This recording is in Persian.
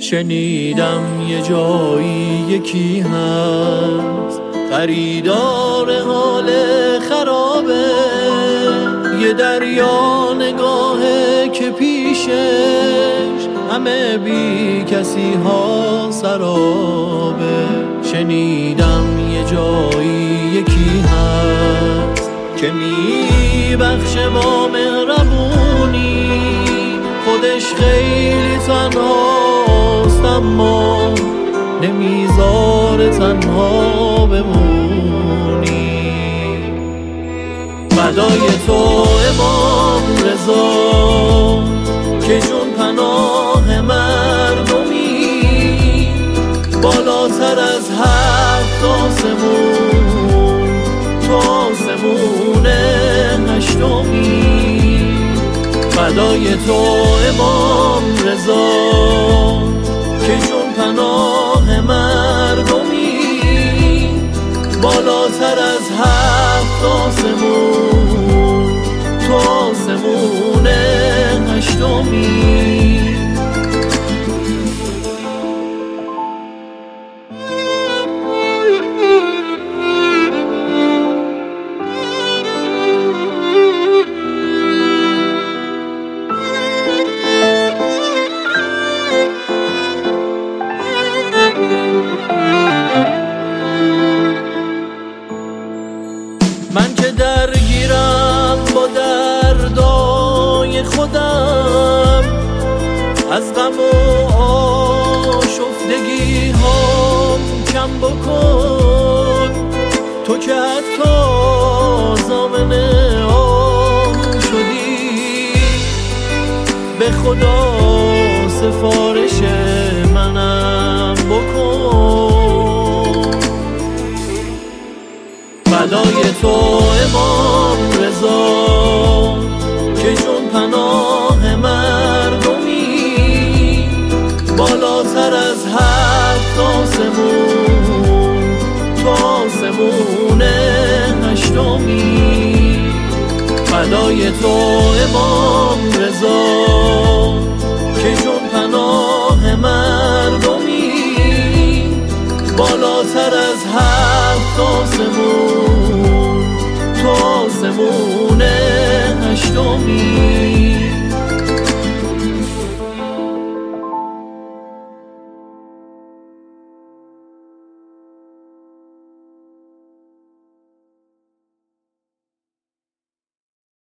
شنیدم یه جایی یکی هست خریدار حال خرابه، یه دریا نگاهه که پیشش همه بی کسی ها سرابه. شنیدم یه جایی یکی هست که میبخشه با مهربونی، خودش خیلی تنهاست اما نمیذاره تنها بمونی. فدای تو امام رضا که جون پناه مردمی، بالاتر از 7 آسمون تو آسمون 8می. فدای تو امام رضا که جون پناه مردمی، بالاتر از 7 آسمون تو آسمون 8می. من که درگیرم با دردای خودم، از غم و آشفتگی هام کم بکن. تو که حتی ضامن آن شدی، به خدا سفارش منم بکن. فدای تو امام رضا که جون پناه مردمی، بالاتر از 7 آسمون تو آسمون 8می. فدای تو امام رضا که جون پناه مردمی، بالاتر از 7 آسمون تو آسمون 8می.